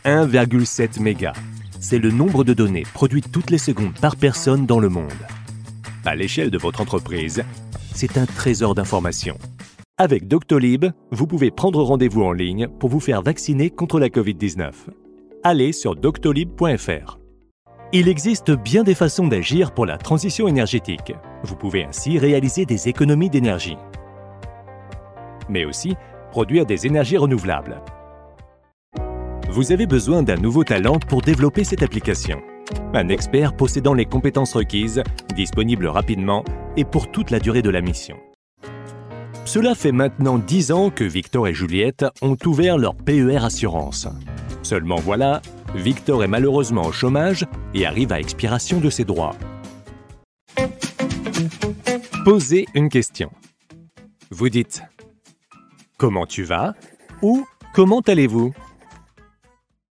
1,7 mégas. C'est le nombre de données produites toutes les secondes par personne dans le monde. À l'échelle de votre entreprise, c'est un trésor d'informations. Avec Doctolib, vous pouvez prendre rendez-vous en ligne pour vous faire vacciner contre la Covid-19. Allez sur doctolib.fr. Il existe bien des façons d'agir pour la transition énergétique. Vous pouvez ainsi réaliser des économies d'énergie, mais aussi produire des énergies renouvelables. Vous avez besoin d'un nouveau talent pour développer cette application. Un expert possédant les compétences requises, disponible rapidement et pour toute la durée de la mission. Cela fait maintenant 10 ans que Victor et Juliette ont ouvert leur PER Assurance. Seulement voilà, Victor est malheureusement au chômage et arrive à expiration de ses droits. Posez une question. Vous dites « Comment tu vas ?» ou « Comment allez-vous »